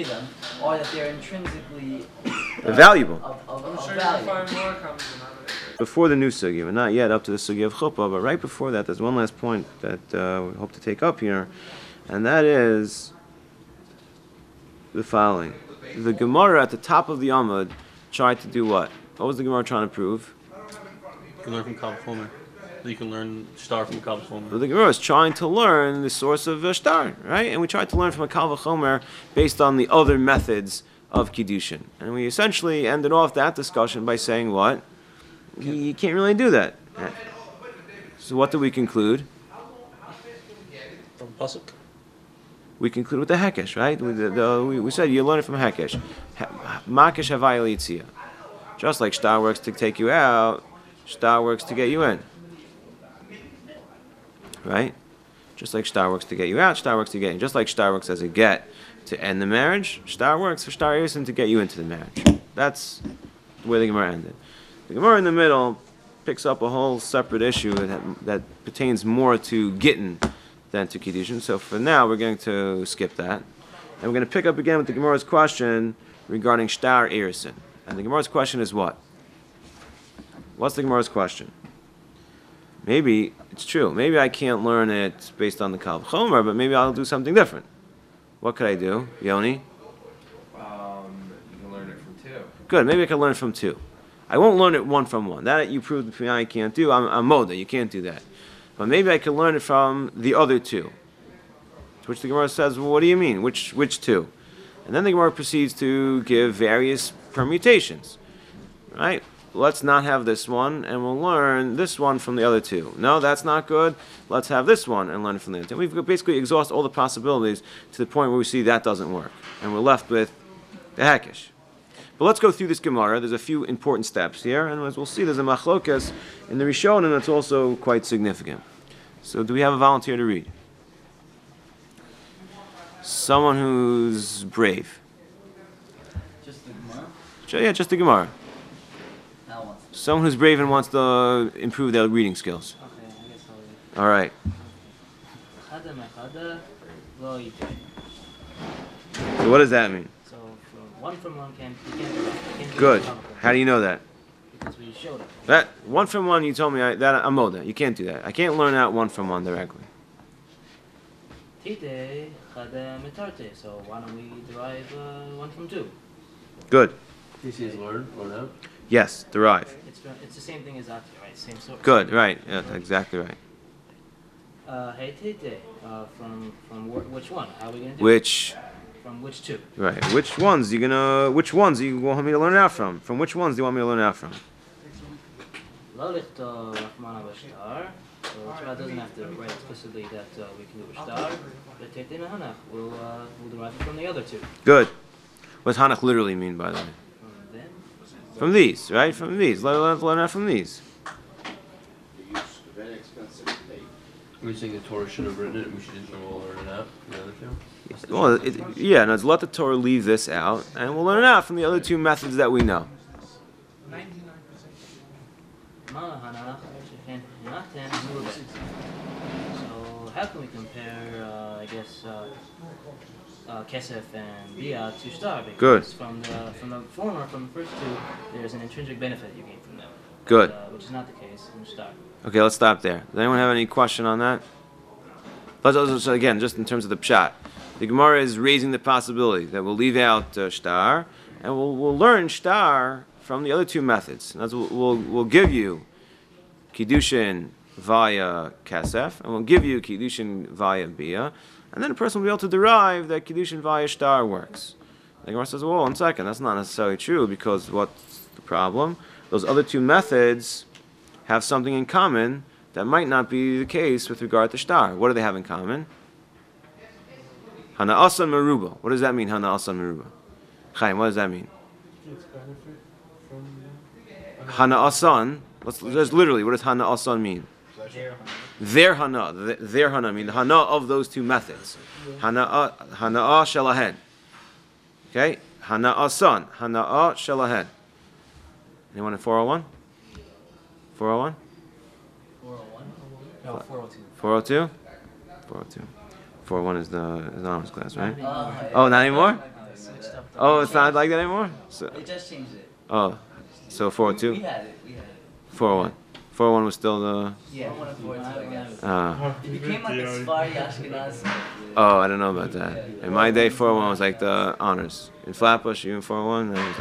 agree then, or that they're intrinsically valuable. I'm sure value. you'll find more common denominators. Before the new sugya, but not yet up to the sugya of chuppah, but right before that, there's one last point that we hope to take up here, and that is the following. The Gemara at the top of the Amud tried to do what? What was the Gemara trying to prove? You can learn from Kal Chomer. You can learn star from Kal Chomer. Well, the Gemara is trying to learn the source of star, right? And we tried to learn from a Kal Chomer based on the other methods of Kiddushin. And we essentially ended off that discussion by saying what? You can't really do that. So what do we conclude? From Pasuk. We conclude with the Hekesh, right? We said you learn it from Hekesh. Makesh Havaya Litzia. Just like star works to take you out, star works to get you in. Right? Just like star works to get you out, star works to get in. Just like star works as a get to end the marriage, star works for star Yisrael to get you into the marriage. That's where the Gemara ended. The Gemara in the middle picks up a whole separate issue that pertains more to Gittin than to Kiddushin. So for now, we're going to skip that. And we're going to pick up again with the Gemara's question regarding star Erison. And the Gemara's question is what? What's the Gemara's question? Maybe it's true. Maybe I can't learn it based on the Kal Chomer, but maybe I'll do something different. What could I do, Yoni? You can learn it from two. Good. Maybe I can learn from two. I won't learn it one from one. That you proved to me I can't do. I'm Moda. You can't do that. But maybe I can learn it from the other two. To which the Gemara says, well, what do you mean? Which two? And then the Gemara proceeds to give various permutations. Right? Let's not have this one, and we'll learn this one from the other two. No, that's not good. Let's have this one and learn from the other two. We've basically exhausted all the possibilities to the point where we see that doesn't work. And we're left with the Hekesh. But let's go through this Gemara. There's a few important steps here, and as we'll see, there's a machlokas in the Rishon, and it's also quite significant. So do we have a volunteer to read? Someone who's brave. Just the Gemara? Yeah, just the Gemara. Now what? Someone who's brave and wants to improve their reading skills. Okay, I guess I'll read. All right. Chada mechada lo yitei. So what does that mean? So from one you can't do that. You can't do Good. that. How do you know that? Because we showed it. That one from one, you told me that I'm Moda. You can't do that. I can't learn out one from one directly. Tite chada metarte. So why don't we derive one from two? Good. This is learn out. Yes, derive. It's the same thing as Ati, right? Same sort. Good, right. Yeah, that's exactly right. Hey tite. From which one? How are we gonna do Which, it? From which two? right. Which ones do you want me to learn out from? From which ones do you want me to learn out from? Lo lichto Rahmana b'shtar. So Torah doesn't have to write explicitly that we can do b'shtar. But tite mehanach. We'll derive it from the other two. Good. What does Hanach literally mean, by the way? From them. From these, right? From these. Learn out from these. We think the Torah should have written it, and we should just all learn it out. The other two. Well, yeah, no, let the Torah leave this out, and we'll learn it out from the other two methods that we know. 99%. Ma hanach sheken hinaten murbe. So how can we compare, I guess, kesef and bia to star? Because Good. From the former, from the first two, there's an intrinsic benefit you gain from them. Good. Which is not the case in star. Okay, let's stop there. Does anyone have any question on that? Let's also, again, just in terms of the pshat. The Gemara is raising the possibility that we'll leave out shtar, and we'll learn shtar from the other two methods. And that's we'll give you kiddushin via kasef, and we'll give you kiddushin via bia, and then a person will be able to derive that kiddushin via shtar works. The Gemara says, well, 1 second, that's not necessarily true, because what's the problem? Those other two methods have something in common that might not be the case with regard to shtar. What do they have in common? Hana asan meruba. What does that mean, Hana asan meruba? Chaim, what does that mean? It's benefit from Hana asan, let's literally, what does Hana asan mean? Their Hana. Their Hana, I mean the Hana of those two methods. Hana shalahen. Okay? Hana asan. Hana shalahen. Anyone in 401? 401? 401? No, 402. 402? 402. 401 is the honors class, right? Yeah. Oh, not anymore? Oh, it's not like that anymore? So, They just changed it. oh, so We 402? had it. We had it. 401. 401 was still the. Yeah, 104 I guess. Happy It became like a birthday, Sephardi Ashkenaz. Oh, I don't know about that. In my day, 401 was like the honors. In Flatbush, you in 401? That was,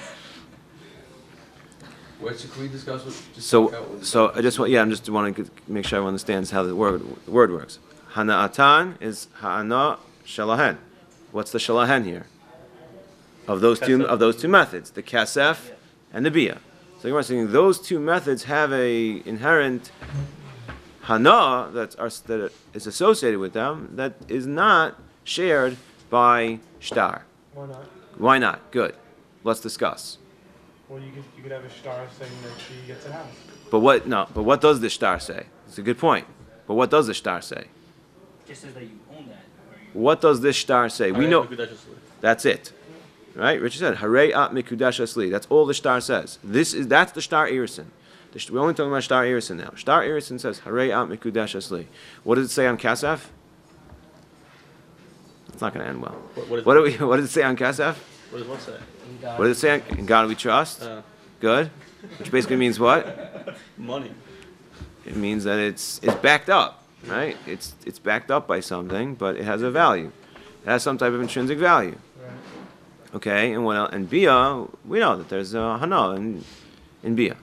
Wait, so can we discuss what? Just so, talk out what so the I just want, yeah, I'm just want to make sure everyone understands how the word works. Hana'atan is ha'ana shalahen. What's the shalahen here? Of those two methods, the kasef and the bia. So you're saying those two methods have a inherent hana that is associated with them that is not shared by shtar. Why not? Why not? Good. Let's discuss. Well, you could have a star saying that she gets a house. But what does the shtar say? It's a good point. But what does the shtar say? Just says that you own that. What does this shtar say? We know Mikudash Asli. that's it. Right? Richard said, Harei at mikudash asli. That's all the shtar says. That's the shtar irison. We're only talking about shtar irison now. Shtar irison says, Harei at mikudash asli. What does it say on kasef? It's not going to end well. What does it say on kasef? What does what say? What does it say on In God we trust? Good. Which basically means what? Money. It means that it's backed up, right? It's backed up by something, but it has a value. It has some type of intrinsic value. Right. Okay, and what else? And bia, we know that there's a hana in bia.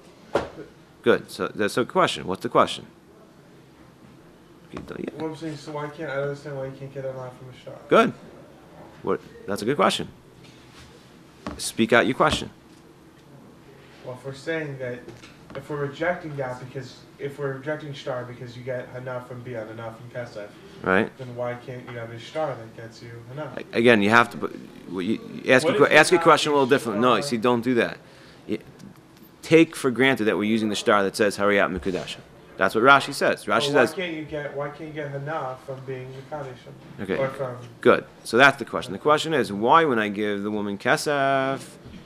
Good. So that's a question. What's the question? Well, I'm saying, so why can't I don't understand why you can't get a lot from a star? Good. What? That's a good question. Speak out your question. Well, if we're saying that, if we're rejecting that because if we're rejecting star because you get hana from bia and hana from kesef, Right? then why can't you have a star that gets you hana? Again, you have to ask What your if ask you your question a little have different. No, you see, don't do that. Take for granted that we're using the star that says Hariyat Mikudasha. That's what Rashi says. Rashi Well, says. why can't you get hana from being Mekadesh? Okay. Or from Good. So that's the question. The question is, why when I give the woman kesef,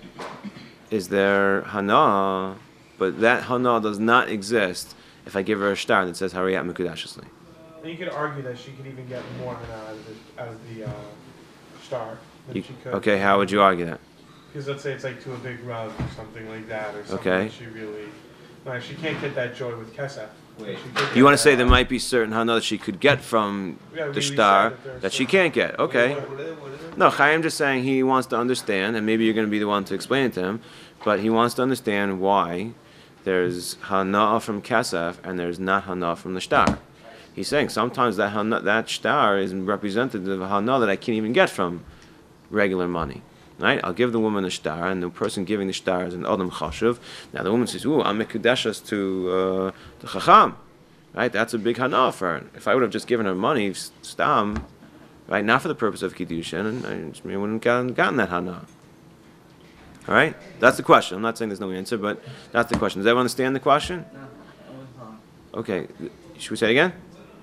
is there hana, but that hana does not exist if I give her a star that says Hariyat Mikudashasli? and you could argue that she could even get more hana out of the star than she could. Okay, how would you argue that? Because let's say it's like to a big rub or something like that, or something Okay. that she really. No, she can't get that joy with kesef. Wait. She could You get want to say that- there might be certain hana that she could get from Yeah, the we star said that there's that she certain- can't get. Okay. What is it? No, Chaim just saying he wants to understand, and maybe you're going to be the one to explain it to him, but he wants to understand why there's hana from kesef and there's not hana from the star. He's saying sometimes that hana, that star is representative of hana that I can't even get from regular money. Right? I'll give the woman a star, and the person giving the star is an adam chashuv. Now the woman says, "Ooh, I'm mekudeshes to the chacham." Right? That's a big hana for her. If I would have just given her money, stam, right, not for the purpose of kiddushin, I wouldn't have gotten that hana. All right? That's the question. I'm not saying there's no answer, but that's the question. Does everyone understand the question? No, I was wrong. Okay. Should we say it again?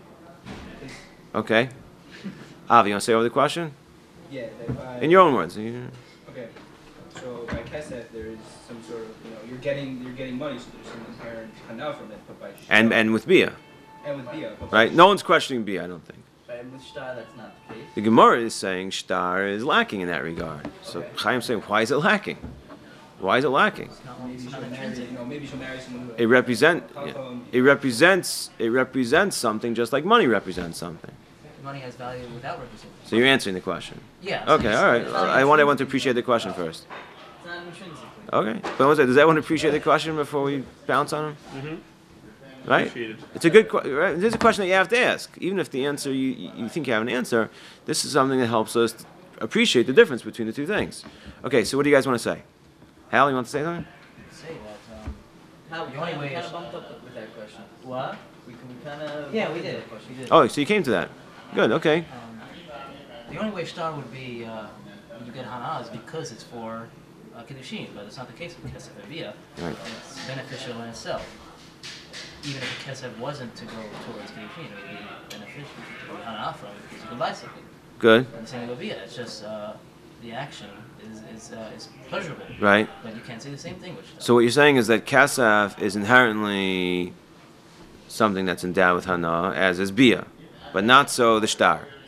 Okay. Avi, you want to say over the question? Yeah, that by, In your own words. okay. So by kesef, there is some sort of, you're getting money, so there's some inherent hana from it, but by shtar, And with bia. and with bia, but by Right? No one's questioning bia, I don't think. But with star, that's not the case. The Gemara is saying shtar is lacking in that regard. So Chaim's saying, why is it lacking? Why is it lacking? maybe she'll marry, maybe she'll marry someone who. It represents something just like money represents something. Money has value without representation. So you're answering the question. Yeah. so Okay, it's- all right. it's not I want everyone to intrinsically- appreciate the question first. It's not intrinsically. Okay. But one second, does everyone appreciate the question before we bounce on them? Mm-hmm. Right? Appreciate it. It's a good question. Right? This is a question that you have to ask. Even if the answer, you think you have an answer, this is something that helps us appreciate the difference between the two things. Okay, so what do you guys want to say? Hal, you want to say something? Say that. How The only way kind is- of bumped up with that question. What? We kind of. Yeah, we did. We did. Oh, so you came to that. Good, okay. The only way star would be when you get hana is because it's for kiddushin, but it's not the case with kesef and bia. Right. It's beneficial in itself. Even if the kesef wasn't to go towards kiddushin, it would be beneficial to get hana from it because you can buy something. Good, And the same with bia. It's just the action is pleasurable. right. But you can't say the same thing with star. So what you're saying is that kasaf is inherently something that's endowed with hana, as is bia, but not so the shtar.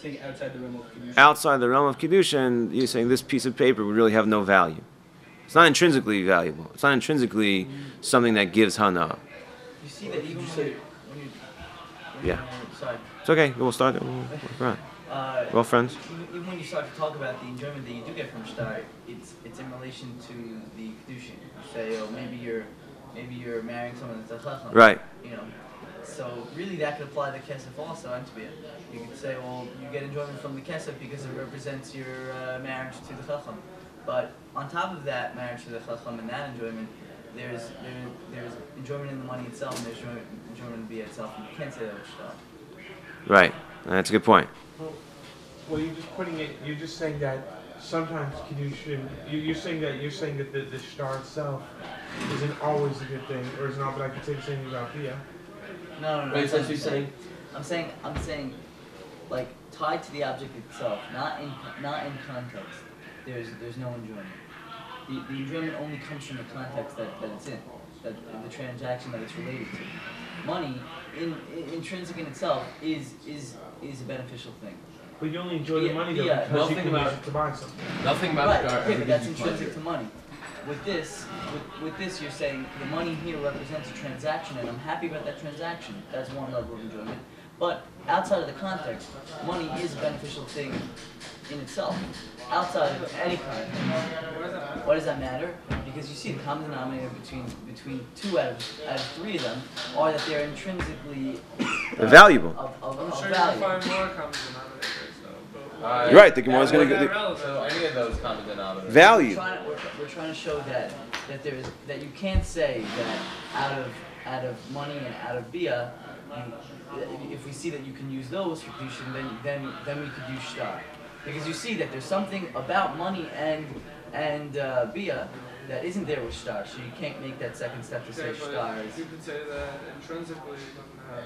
Saying outside the realm of kedusha. outside the realm of Kiddushin, you're saying this piece of paper would really have no value. It's not intrinsically valuable. It's not intrinsically something that gives hana. You see that even when you Yeah. sorry. It's okay. We'll start. We'll run. Well, friends. Even when you start to talk about the enjoyment that you do get from shtar, it's in relation to the kedushin. You say, oh, maybe you're marrying someone that's a chacham. Right. You know, so really that could apply to kesef also and to be. You could say, well, you get enjoyment from the kesef because it represents your marriage to the chacham. But on top of that marriage to the chacham and that enjoyment, there's enjoyment in the money itself and there's enjoyment in the bia itself. And you can't say that with shtar. Right. That's a good point. Well, you're just putting it. You're just saying that sometimes kedushin. You're saying that the star itself isn't always a good thing, or is not. But I could say the same thing about bia. No. Wait, so what you're saying? I'm saying, like tied to the object itself, not in context. There's no enjoyment. The enjoyment only comes from the context that it's in, that the transaction that it's related to. Money, intrinsic in itself, is a beneficial thing. But you only enjoy the money though Yeah, because you nothing can use about- it to buy something. Nothing about Right. shtar Okay, ever but that's gives you intrinsic pleasure. to money. With this, you're saying the money here represents a transaction, and I'm happy about that transaction. That's one level of enjoyment. But outside of the context, money is a beneficial thing in itself. Outside of any context. Why does that matter? Because you see the common denominator between two out of three of them are that they're intrinsically Valuable. of I'm sure value. you'll find more common denominators though. But You're right. The Gemara's going to They're get relevant. So any of those common denominators. value. We're trying to show that you can't say that out of money and out of bia, if we see that you can use those for kedushin, then we could use shtar, because you see that there's something about money and bia that isn't there with shtar, so you can't make that second step to say Okay, shtar but is. you could say that intrinsically it doesn't have,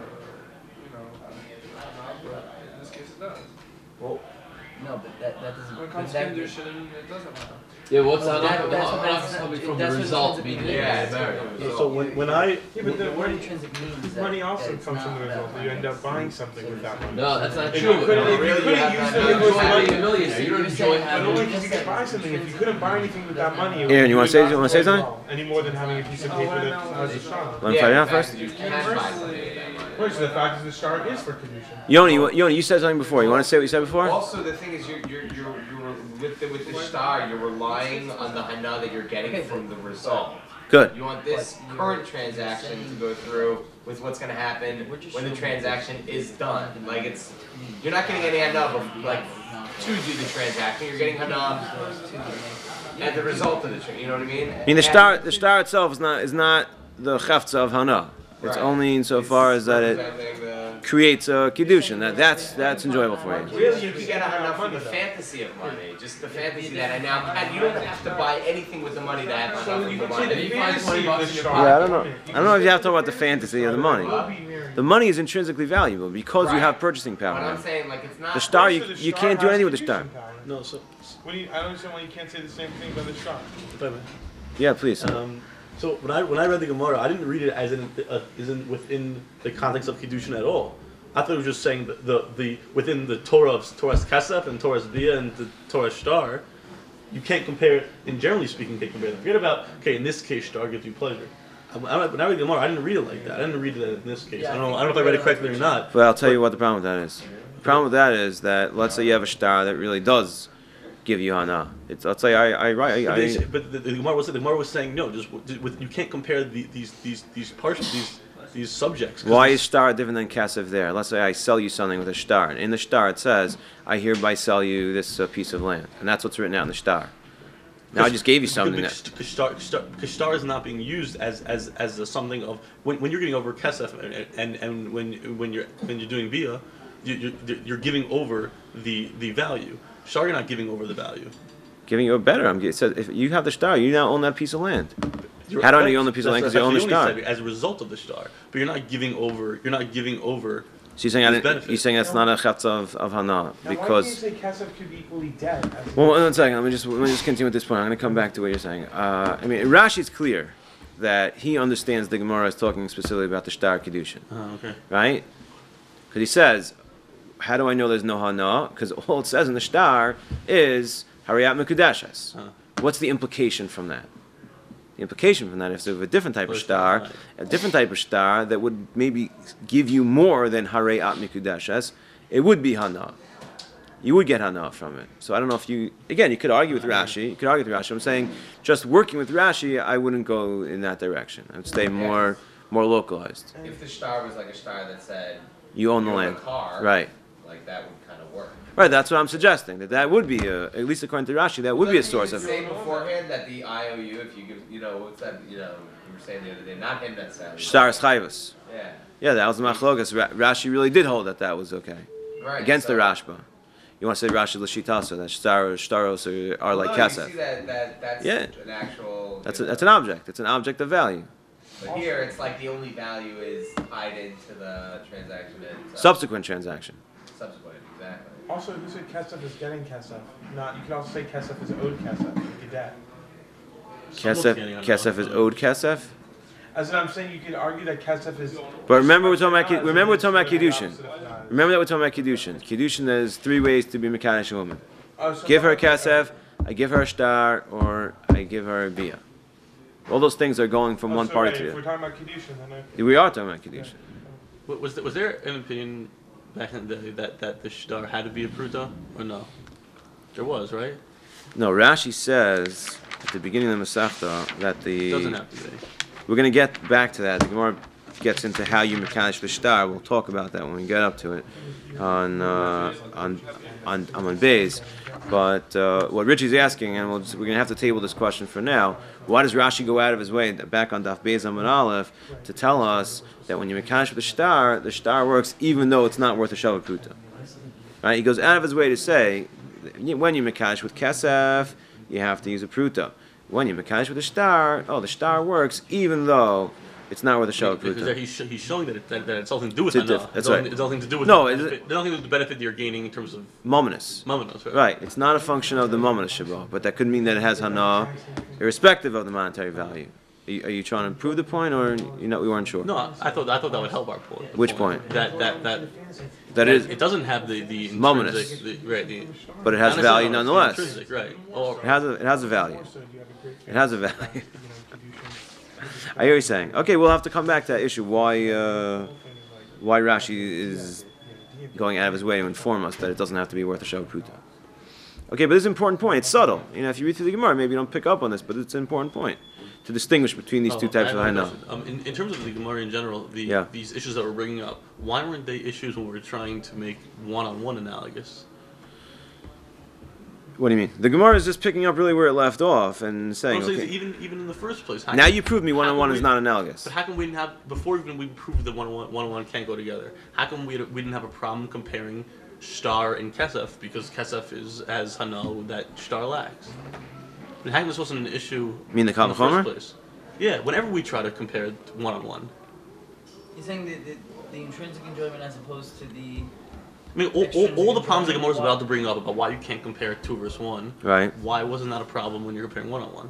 but in this case it does. Well, no, but that doesn't. When it comes to kedushin, it doesn't have. Yeah, what's Well, that? that's coming what from the that's what result intrinsic being means. there. So when I Yeah, but The the word money, intrinsic means that money also that it's comes from not the result. about You end up context. buying something with that money. No, that's not If true. you couldn't- if you Really, couldn't have use that- it, you it was enjoy money. being a millionaire. You don't You're enjoy saying But having. only because you could buy something. If you couldn't buy anything with that money, it Aaron, you wanna would say- not you wanna say play something? well, any more than having a piece of Oh, paper why that not? has a star. Want to fight it out first? You can buy something with that money. Which the fact is the star is for kedushin. Yoni, you said something before. You want to say what you said before? Also, the thing is, you're with the star, you're relying on the hana that you're getting from the result. Good. You want this current transaction to go through with what's going to happen when the transaction is done. Like you're not getting any hana to do the transaction. You're getting hana at the result of the transaction. You know what I mean? I mean, the star itself is not the chefza of hana. It's Right. only insofar as that it creates a kiddushin. That's enjoyable for you. Really, you can get a hana from the fantasy of money. Just the fantasy that I now had. You don't have to buy anything with the money to have hana So from you the can see money. the You find fantasy 20 of bucks the in your star. Yeah, I don't know if you have to talk about the fantasy of the money. Will be married. The money is intrinsically valuable because you Right. have purchasing But I'm power. saying, like, it's not. The star, Also, the you star can't do has anything with the star. kedushin power. no, so What do you, I don't understand why you can't say the same thing about the star. if I may. Yeah, please. So when I read the Gemara, I didn't read it as in within the context of Kiddushin at all. I thought it was just saying the within the Torah's Kesef and Torah's Bia and the Torah Shtar, you can't compare it. In generally speaking, you can't compare them. Forget about in this case, Shtar gives you pleasure. When I read the Gemara, I didn't read it like that. I didn't read it in this case. Yeah, I don't know if I read it correctly or not. But I'll tell you what the problem with that is. The problem with that is that let's say you have a star that really does give you hana. Let's say But the Gemara was saying no. You can't compare these subjects. 'cause why it's- is star different than kesef there? Let's say I sell you something with a star. In the star it says, I hereby sell you this piece of land. And that's what's written out in the star. Now I just gave you something that... Because star is not being used as something of when you're getting over kesef and when you're doing bia, you're giving over the value. Star, you're not giving over the value. Giving you a better. It says, if you have the star, you now own that piece of land. How do I know you own the piece of land? Because you own the star. As a result of the star, but you're not giving over. You're not giving over. So you're saying, These benefits. you're saying that's not a chetza of hana Now, because... why can't you say kesef could be equally dead? Well, one second. Let me just continue with this point. I'm going to come back to what you're saying. I mean, Rashi's clear that he understands the Gemara is talking specifically about the star kedushin, Okay. right? Because he says, how do I know there's no hana? Because all it says in the shtar is hariyat mekudeshes. Huh. What's the implication from that? The implication from that is if a different type of shtar, that would maybe give you more than hariyat mekudeshes, it would be hana. You would get hana from it. So I don't know if you could argue with Rashi. I'm saying just working with Rashi, I wouldn't go in that direction. I would stay more localized. If the star was like a star that said You own the you land. a car, Right. like that would kind of work. Right, that's what I'm suggesting. That would be, at least according to Rashi, that would be a source of. Say beforehand that the IOU, if you give, what's that, you were saying the other day, not him necessarily. Shtar Chayvus. Yeah. Yeah, that was the machlokas. Rashi really did hold that was okay. Right. Against so, the Rashba. You want to say Rashi Lashitasa, that shtaros are like no, kesef. You see that's Yeah. an actual. That's an object. It's an object of value. But here, it's like the only value is tied into the transaction and Subsequent transaction. subsequent, exactly. Also, who said kesef is getting kesef? Not. You could also say kesef is owed kesef. You could that. Kesef is owed kesef. As in, I'm saying you could argue that kesef is. But remember we're talking about Kiddushin. Remember that we're talking about Kiddushin. Kiddushin, there's 3 ways to be Mekadosh a woman. Give her a kesef, I give her a shtar, or I give her a bia. All those things are going from one party to the If we're other. talking about Kiddushin, then We are talking about Kiddushin. Was there an opinion back in the day that the shtar had to be a pruta or no? There was, right? No, Rashi says at the beginning of the Masechta that It doesn't have to be. we're going to get back to that. The Gemara gets into how you mekadosh the shtar. We'll talk about that when we get up to it on Beis. But what Richie's asking, and we're going to have to table this question for now. Why does Rashi go out of his way back on Daf Beis Amud Aleph to tell us that when you mekadosh the shtar works even though it's not worth a shavuot pruta? Right? He goes out of his way to say when you mekadosh with kesef, you have to use a pruta. When you mekadosh with the shtar works even though it's not worth a shavuot Because pruta. he's showing that it's nothing to do with It's hana. that's right. It's nothing to do with No, the benefit, nothing to do with the benefit you're gaining in terms of Mominus. mamanos, right? Right. It's not a function of the mominus shabbat, but that could mean that it has hana, irrespective of the monetary value. Are you trying to prove the point, or we weren't sure? No, I thought that would help our point. Which point? That is, it doesn't have the Mominus. intrinsic, right? but it has not value necessarily nonetheless. intrinsic, right? Or, It has a value. It has a value. I hear you saying. Okay, we'll have to come back to that issue. Why Rashi is going out of his way to inform us that it doesn't have to be worth a shavuot pruta. Okay, but this is an important point. It's subtle. If you read through the Gemara, maybe you don't pick up on this, but it's an important point to distinguish between these two types of hana. In terms of the Gemara in general, these issues that we're bringing up, why weren't they issues when we're trying to make one-on-one analogous? What do you mean? The Gemara is just picking up really where it left off and saying, I'm saying okay, even in the first place. now you proved me one-on-one is not analogous. But how come we didn't have before even we proved that one-on-one can't go together? How come we didn't have a problem comparing shtar and kesef because kesef has hana that shtar lacks? And how come this wasn't an issue? You mean the Kal in the V'chomer? first place? Yeah, whenever we try to compare one-on-one. You're saying the intrinsic enjoyment as opposed to the. I mean, all the problems that Gemara is about to bring up about why you can't compare 2 versus 1. Right. Why wasn't that a problem when you're comparing one-on-one?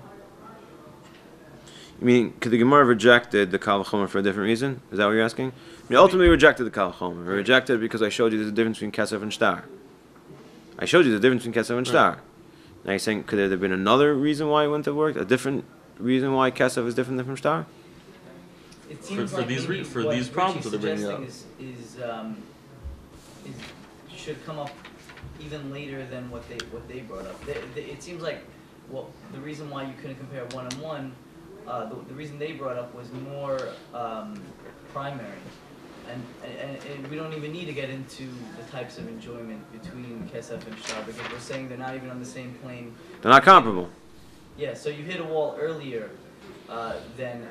You mean, could the Gemara have rejected the Kal V'chomer for a different reason? Is that what you're asking? I mean, ultimately rejected the Kal V'chomer. We rejected it because I showed you there's a difference between kesef and shtar. I showed you the difference between kesef and shtar. Now you're saying, could there have been another reason why it wouldn't have worked? A different reason why kesef is different from shtar? It seems For like these maybe for what these problems that Richie's they're bringing up. suggesting is should come up even later than what they brought up. It seems like the reason why you couldn't compare one-on-one, the reason they brought up was more primary, and we don't even need to get into the types of enjoyment between kesef and shtar because we're saying they're not even on the same plane. They're not comparable. Yeah, so you hit a wall earlier than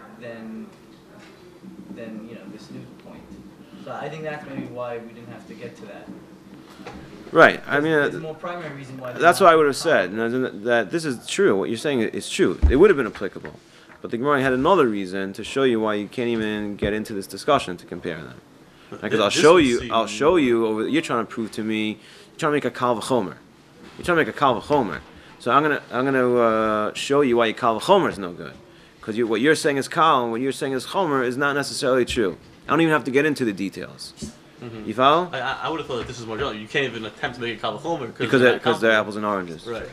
this new point. So I think that's maybe why we didn't have to get to that. Right. I mean, There's more primary reason why. that's what I would have said. That this is true. What you're saying is true. It would have been applicable. But the Gemara had another reason to show you why you can't even get into this discussion to compare them. Because I'll show you. You're trying to prove to me. You're trying to make a Kal V'chomer. You're trying to make a Kal V'chomer. So I'm gonna show you why your Kal V'chomer is no good. Because what you're saying is Kal and what you're saying is Chomer is not necessarily true. I don't even have to get into the details. Mhm. You follow? I would have thought that this is more general. You can't even attempt to make a kal v'chomer Because they're apples and oranges. Right.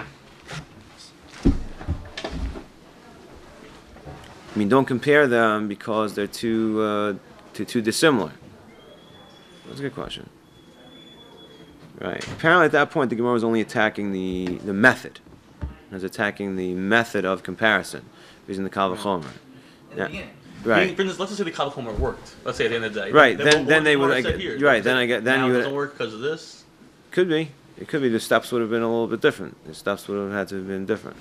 I mean, don't compare them because they're too dissimilar. That's a good question. Right. Apparently, at that point, the Gemara was only attacking the method. It was attacking the method of comparison using the kal v'chomer. In the beginning. Right. For instance, let's just say the kal v'chomer worked. Let's say at the end of the day. Right. Then Then they would. Gemara said here? Right. Then you now it would. doesn't work because of this. Could be. It could be the steps would have been a little bit different. The steps would have had to have been different.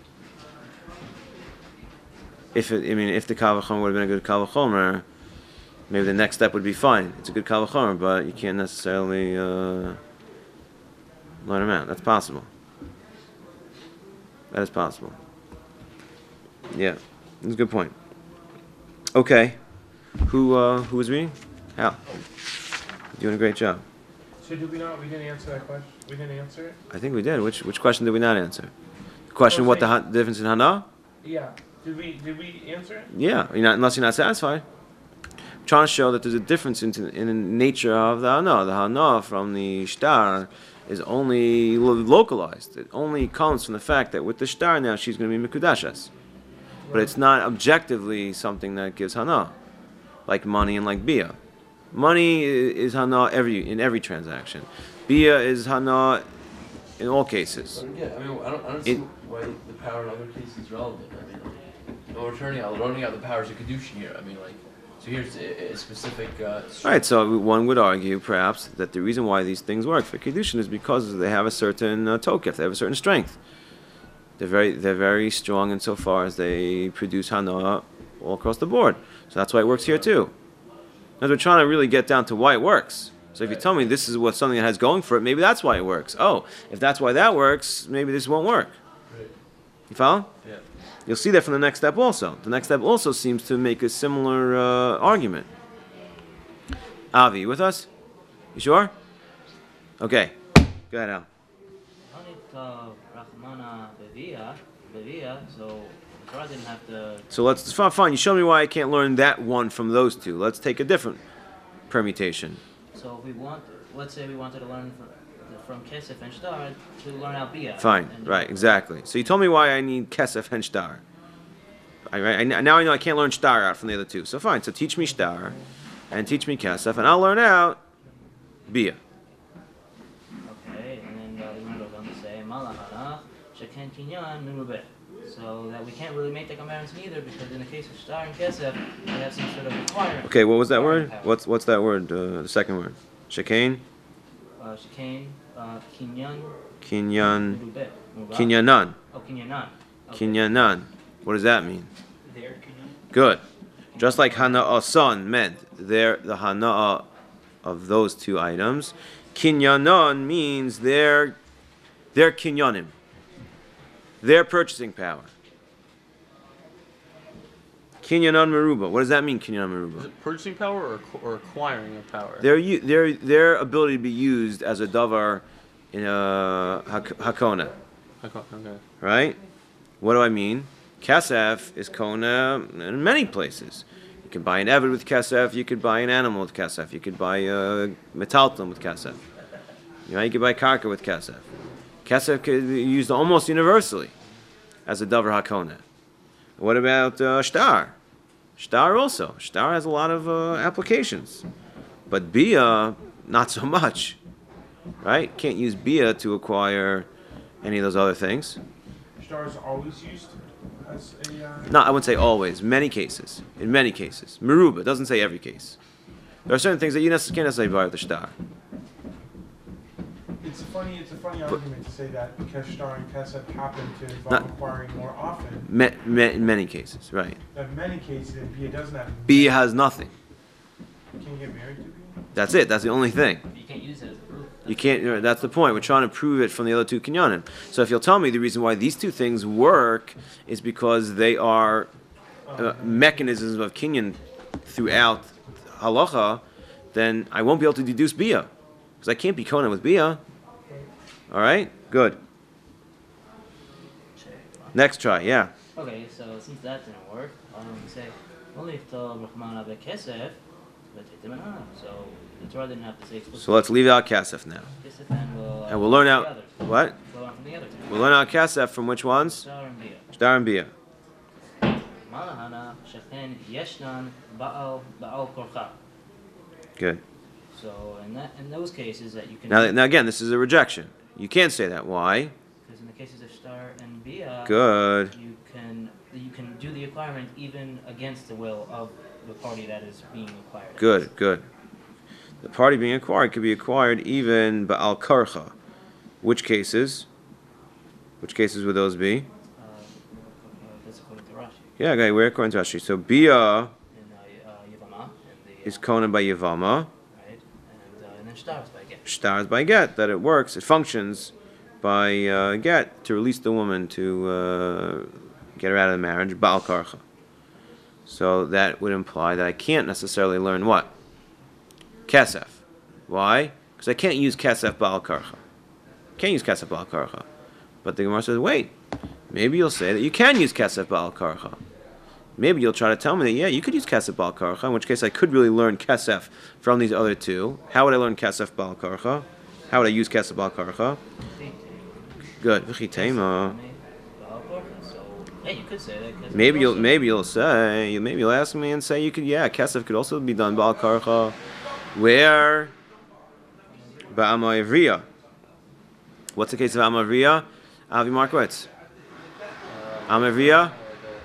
If the kal v'chomer would have been a good kal v'chomer, maybe the next step would be fine. It's a good kal v'chomer, but you can't necessarily learn them out. That's possible. That is possible. Yeah, that's a good point. Okay, who was reading? Hal, doing a great job. So did we not? We didn't answer that question. We didn't answer it. I think we did. Which question did we not answer? The question what the difference in hana? Yeah. Did we answer it? Yeah, unless you're not satisfied. I'm trying to show that there's a difference in the nature of the hana. The hana from the shtar is only localized. It only comes from the fact that with the shtar now she's going to be mikudashas. But it's not objectively something that gives hana, like money and like bia. Money is hana in every transaction. Bia is hana in all cases. Yeah, I mean, I don't see why the power in other cases is relevant. I mean, like, loaning out the powers of kedushin here. I mean, like, so here's a specific. Right. So one would argue, perhaps, that the reason why these things work for kedushin is because they have a certain tokef, they have a certain strength. They're very strong insofar as they produce hana all across the board. So that's why it works here too. As we're trying to really get down to why it works. So if you tell me this is what something that has going for it, maybe that's why it works. Oh, if that's why that works, maybe this won't work. Right. You follow? Yeah. You'll see that from the next step also. The next step also seems to make a similar argument. Avi, you with us? You sure? Okay. Go ahead, Al. So the Torah didn't have to. So let's fine. You show me why I can't learn that one from those two. Let's take a different permutation. So if we want, let's say we wanted to learn from Kesef and Shtar to learn out Bia. Fine. Right. Exactly. So you told me why I need Kesef and Shtar. Now I know I can't learn Shtar out from the other two. So fine. So teach me Shtar, and teach me Kesef, and I'll learn out Bia. Okay, and then the Gemara goes on to say Malachana Sheken Kinyan Minubeh. So that we can't really make the comparison either, because in the case of Shtar and Kesef, we have some sort of requirement. Okay, what was that word? What's that word? The second word. Shekain? Shekain, Kinyan. Kinyan. Minubeh. Kinyanan. Oh, Kinyanan. Okay. Kinyanan. What does that mean? There, Kinyan. Good. Just like Hana'ah son meant the Hana'ah of those two items. Kinyanan means their kinyanim. Their purchasing power. Kinyanan Meruba. What does that mean, Kinyanan Meruba? Is it purchasing power or acquiring of power? Their ability to be used as a davar in a hakona. Okay. Right? What do I mean? Kesef is kona in many places. You can buy an eved with kesef. You could buy an animal with kesef. You could buy a metalton with kesef. You could buy karka with kesef. Kesef could be used almost universally as a davar hakona. What about shtar? Shtar also. Shtar has a lot of applications, but bia not so much. Right? Can't use bia to acquire any of those other things. Shtar is always used as a. No, I wouldn't say always. Many cases. In many cases. Meruba doesn't say every case. There are certain things that you can't necessarily buy with the shtar. It's a funny argument to say that because Shtar and Kesef happen to involve acquiring more often. In many cases, right. In many cases, Bia doesn't have. Bia has nothing. Can you get married to Bia? That's it. That's the only thing. You can't use it as a proof. You can't. That's the point. We're trying to prove it from the other two kinyanim. So if you'll tell me the reason why these two things work is because they are mechanisms of kinyan throughout halacha, then I won't be able to deduce bia because I can't be kona with bia. All right. Good. Next try. Yeah. Okay, so since that didn't work, say only if the Rahman Abba Kesef, so The Torah didn't have to say explicitly. So let's leave out Kasef now. Kisif, and And we'll learn the out others. what? Go on from the other two. We'll learn out Kasef from which ones? Shtar and Bia. Shtar and Bia. Malahana, Shechen, Yeshnan, Baal Korcha. Good. So in those cases that you can. Now again, this is a rejection. You can't say that. Why? Because in the cases of Shtar and Bia. Good. You can do the acquirement even against the will of the party that is being acquired. Good. Good. The party being acquired could be acquired even Ba'al Karcha. Which cases? Which cases would those be? That's according to Rashi. Yeah, okay, we're according to Rashi. So Bia In Yavama. is Konan by Yavama. Right? And then Shtar is by Get. Shtar is by get, that it works, it functions by get to release the woman to get her out of the marriage, Baal Karcha. So that would imply that I can't necessarily learn what? Kesef. Why? Because I can't use Kesef Baal Karcha. Can't use Kesef Baal Karcha. But the Gemara says, wait, maybe you'll say that you can use Kesef Baal Karcha. Maybe you'll try to tell me that, yeah, you could use Kesef Baal Karcha, in which case I could really learn Kesef from these other two. How would I learn Kesef Baal Karcha? How would I use Kesef Baal Karcha? Good. V'chitema. Yeah, you could say that. Maybe you'll ask me and say you could, yeah, Kesef could also be done Baal Karcha. Where? Ba'amavriya. What's the case of Amavriya? Avi Markowitz. Amavriya?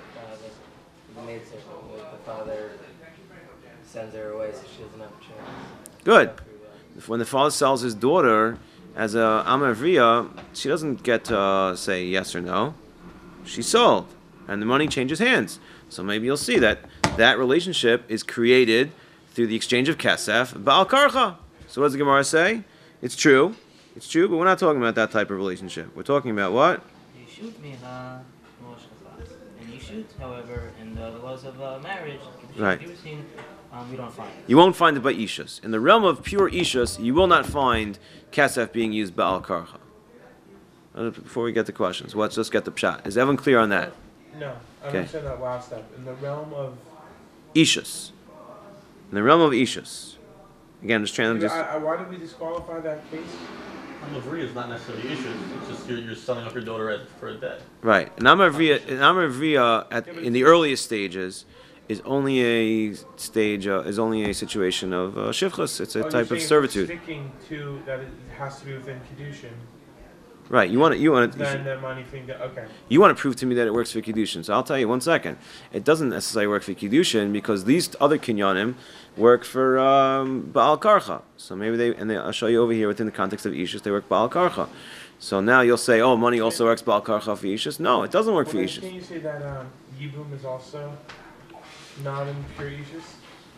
The maidservant, the father sends her away so she doesn't have a chance. Good. When the father sells his daughter as a Amavriya, she doesn't get to say yes or no. She's sold, and the money changes hands. So maybe you'll see that that relationship is created through the exchange of kesef, Baal Karcha. So what does the Gemara say? It's true, but we're not talking about that type of relationship. We're talking about what? Yishut miha mosh chafas. And Yishut, however, in the laws of marriage, Right. we don't find it. You won't find it by Ishus. In the realm of pure Ishus, you will not find kesef being used Baal Karcha. Before we get to questions, let's just get the pshat. Is everyone clear on that? No, I Okay. understand that last step. In the realm of Ishus. In the realm of Ishus. Again, just trying to just. why did we disqualify that case? Amavriya is not necessarily issues. It's just you're selling off your daughter for a debt. Right. An Amavriya in the earliest stages is only a stage, is only a situation of shivchus. It's a You're type of saying servitude. Sticking to that it has to be within kedushin. Right. You want to. Then the money thing. Okay. You want to prove to me that it works for Kiddushin. So I'll tell you 1 second. It doesn't necessarily work for Kiddushin because these other kinyanim work for Baal Karcha. So maybe I'll show you over here within the context of Ishus, they work Baal Karcha. So now you'll say, oh, money also works Baal Karcha for Ishus. No, it doesn't work for Then Ishus. Can you say that Yibum is also not in pure Ishus?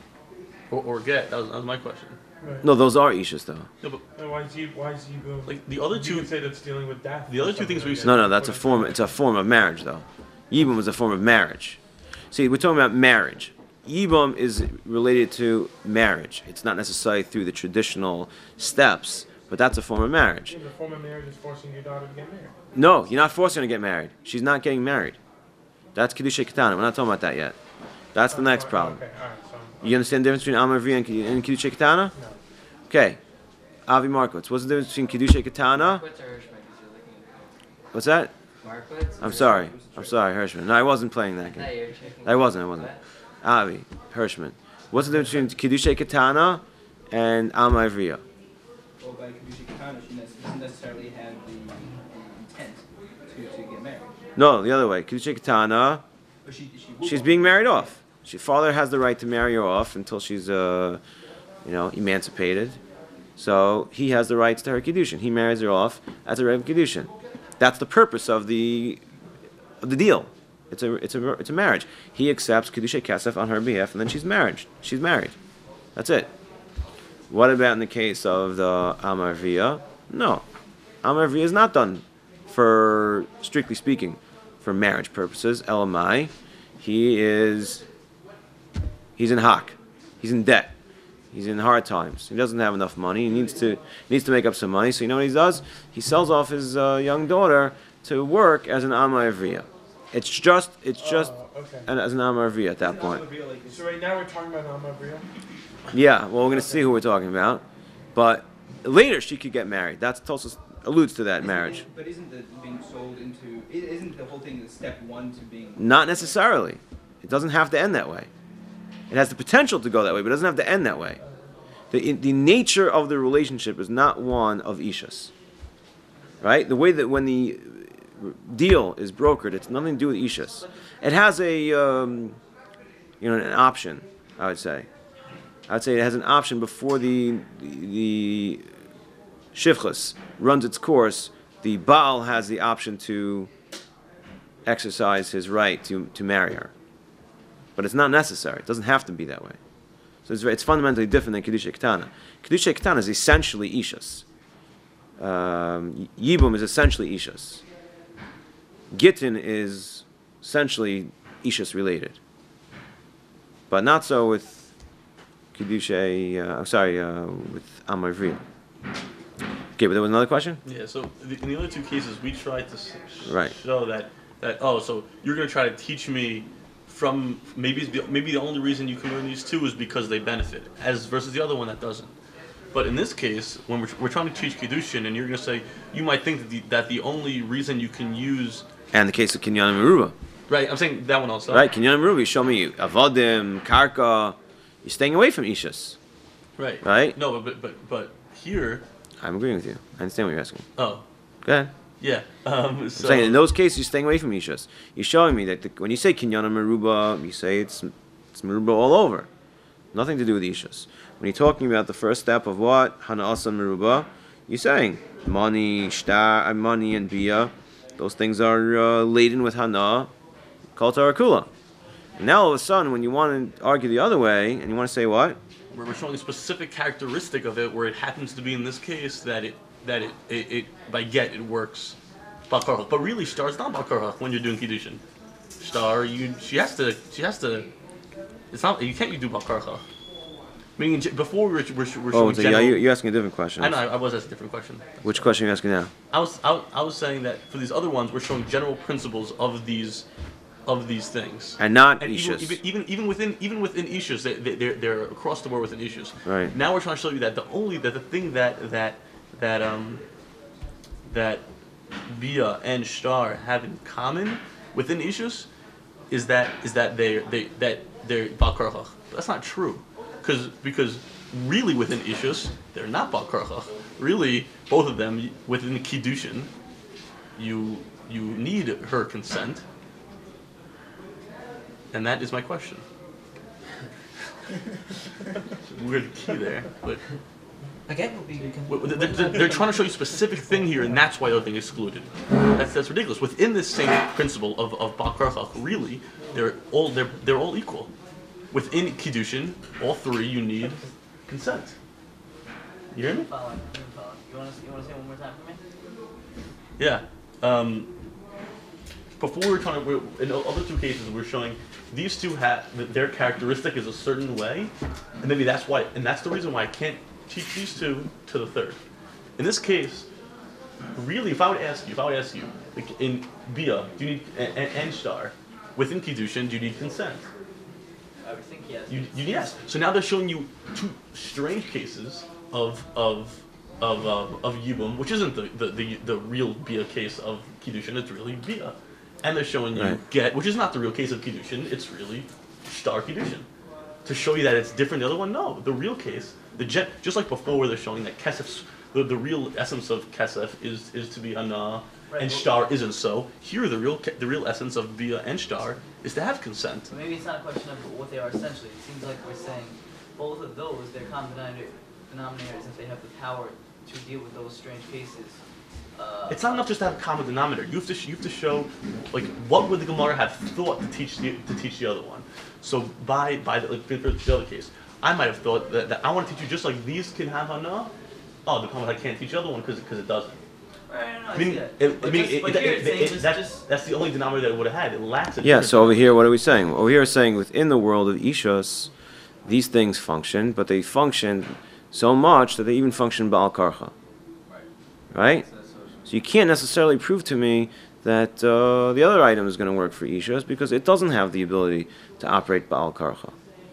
Or get. That was my question. Right. No, those are Ishus though. No, but And why is Yibum? like the other You two, can say that's dealing with death. the other or two things something we like said- No, that's a form. It's a form of marriage though. Yibum was a form of marriage. See, we're talking about marriage. Yibum is related to marriage. It's not necessarily through the traditional steps, but that's a form of marriage. The form of marriage is forcing your daughter to get married. No, you're not forcing her to get married. She's not getting married. That's Kedusha Ketana. We're not talking about that yet. That's the next problem. Okay, alright, so. You understand the difference between Amavri and Kedusha Ketana? No. Okay. Avi Markowitz. What's the difference between Kedusha Ketana? What's that? I'm sorry, Hirschman. No, I wasn't playing that game. I wasn't. Avi, Hirschman. What's the difference between Kedusha Ketana and Amavriya? Well, by Kedusha Ketana, she doesn't necessarily have the intent to get married. No, the other way. Kedusha Ketana, But she she's being married off. Father has the right to marry her off until she's, emancipated. So he has the rights to her Kiddushin. He marries her off as a regular Kiddushin. That's the purpose of the deal. It's a marriage. He accepts Kedusha Kesef on her behalf, and then she's married. She's married. That's it. What about in the case of the Amarviya? No. Amarviya is not done for, strictly speaking, for marriage purposes. Elamai. He's in hock. He's in debt. He's in hard times. He doesn't have enough money. He needs to make up some money. So you know what he does? He sells off his young daughter to work as an Amavriya. It's just okay. as an Amarvi at that point. So right now we're talking about Amavriya. Yeah, well, we're going to see who we're talking about. But later she could get married. That's Tosfos alludes to that marriage. But isn't the being sold into, isn't the whole thing step one to being... Not necessarily. It doesn't have to end that way. It has the potential to go that way, but it doesn't have to end that way. The nature of the relationship is not one of Ishas. Right? The way that when the deal is brokered, it's nothing to do with Ishas. It has a, an option, I would say. I would say it has an option before the Shivchus runs its course. The Baal has the option to exercise his right to marry her. But it's not necessary. It doesn't have to be that way. So it's fundamentally different than Kedusha Ketana. Kedusha Ketana is essentially Ishas. Yibum is essentially Ishas. Gittin is essentially Ishas related. But not so with Kedusha, with Amarvi. Okay, but there was another question? Yeah, so in the other two cases, we tried to Right. show that, so you're going to try to teach me from, maybe the only reason you can learn these two is because they benefit, as versus the other one that doesn't. But in this case, when we're trying to teach Kiddushin, and you're going to say, you might think that the only reason you can use... And the case of Kinyan and Meruba. Right, I'm saying that one also. Right, Kinyan and Meruba, you show me Avodim, Karka, you're staying away from Ishas. Right. Right? No, but here... I'm agreeing with you. I understand what you're asking. Oh. Go ahead. Yeah. I'm saying in those cases, you're staying away from Ishas. You're showing me that when you say Kinyan and Meruba, you say it's Meruba all over. Nothing to do with Ishas. When you're talking about the first step of what? Hana'asa Meruba, you're saying money, shtar, money and bia, those things are laden with Hana, Kol Torah Kula. And now all of a sudden, when you want to argue the other way, and you want to say what? Where we're showing a specific characteristic of it, where it happens to be in this case that it by get it works Bal Korach. But really, shtar is not Bal Korach when you're doing Kiddushin. Shtar, she has to. It's not. You can't do Bal Korach. Meaning before we're showing so general, you're asking a different question. I know. I was asking a different question. Which question are you asking now? I was saying that for these other ones, we're showing general principles of these things. And not and Ishas. even within Ishas, they're across the board within Ishas. Right. Now we're trying to show you that the thing that Bia and Shtar have in common within Ishus is that they're Bal Korach. That's not true, because really within Ishus they're not Bal Korach. Really, both of them within the Kiddushin, you need her consent, and that is my question. Weird key there, but. Again, They're trying to show you a specific thing here, and that's why they're being excluded. That's ridiculous. Within this same principle of Bal Korach, really, they're all equal. Within Kiddushin, all three you need consent. You hear me? You want to say it one more time for me? Yeah. Before we're trying to, in the other two cases, we're showing these two have their characteristic is a certain way, and maybe that's why, and that's the reason why I can't teach these two to the third. In this case, really, if I would ask you, like in Bia, do you need and Shtar, within Kiddushin, do you need consent? I would think yes. You yes. So now they're showing you two strange cases of Yibum, which isn't the real Bia case of Kiddushin. It's really Bia, and they're showing you Get, which is not the real case of Kiddushin. It's really Shtar Kiddushin. To show you that it's different. The other one, no. The real case, just like before, where they're showing that Kesef, the real essence of Kesef is to be Hana, and Shtar isn't so. Here, the real essence of Bia and Shtar is to have consent. So maybe it's not a question of what they are essentially. It seems like we're saying both of those, their common denominator, since they have the power to deal with those strange cases. It's not enough just to have a common denominator. You have to show, like, what would the Gemara have thought to teach the other one. So by the other case, I might have thought that I want to teach you just like these can have Hana. Oh, the comment I can't teach the other one because it doesn't. Right, no, I mean, that's the only denominator that it would have had. It lacks it. Yeah, so over here, what are we saying? Over here, we're saying within the world of Ishos, these things function, but they function so much that they even function Ba'al Karcha. Right? So you can't necessarily prove to me that the other item is going to work for Ishus because it doesn't have the ability to operate Ba'al Karcha.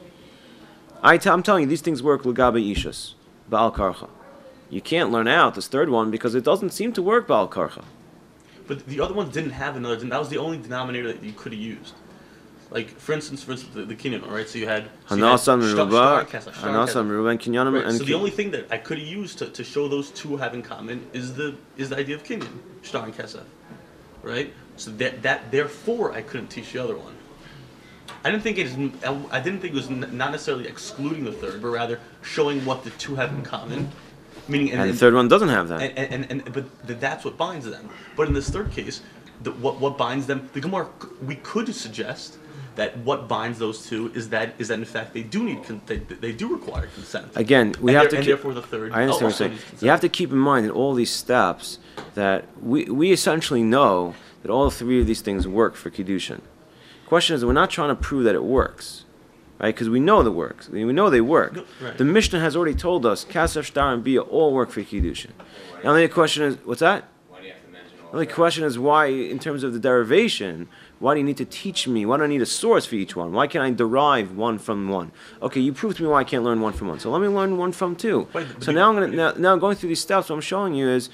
I'm telling you, these things work L'gabe Ishus, Ba'al Karcha. You can't learn out this third one because it doesn't seem to work Ba'al Karcha. But the other ones didn't have another. That was the only denominator that you could have used. Like for instance, the Kinyan, right? So you had Hanasa Merubah, Hanasa Merubah, and Kinyanim, Right, and so the only thing that I could have used to show those two have in common is the idea of Kinyan, Shtar and Kesef, right? So that therefore I couldn't teach the other one. I didn't think it was not necessarily excluding the third, but rather showing what the two have in common. Meaning, and the third one doesn't have that. But that's what binds them. But in this third case, what binds them? The Gemara, we could suggest that what binds those two is that in fact they do need they do require consent. Again, we have to. And therefore the third. I understand what you're saying. You have to keep in mind in all these steps that we essentially know that all three of these things work for Kiddushin. Question is, we're not trying to prove that it works, right? Because we know that it works. We know they work. No, right. The Mishnah has already told us Kasef, Shtar, and Bia all work for Kiddushin. Now the question is, what's that? Why do you have to mention all The only question is why, in terms of the derivation, why do you need to teach me? Why do I need a source for each one? Why can't I derive one from one? Okay, you proved to me why I can't learn one from one. So let me learn one from two. So now I'm gonna now going through these steps. What I'm showing you is,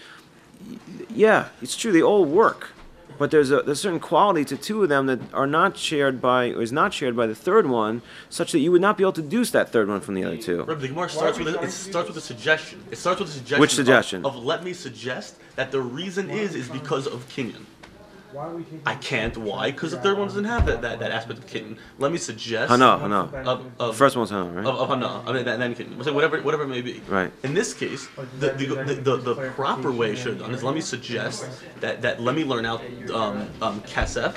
yeah, it's true. They all work, but there's a certain quality to two of them that are not shared by or is not shared by the third one, such that you would not be able to deduce that third one from the other two. The Gemara starts with a suggestion. It starts with a suggestion. Which suggestion? Of let me suggest that the reason is because of Kinyan. I can't. Why? Because the third one doesn't have that aspect of Kinyan. Let me suggest. Hana. Of First one's Hana, right? Of Hana. I mean, then Kinyan. So whatever it may be. Right. In this case, the proper way it should have done is let me suggest that let me learn out Kesef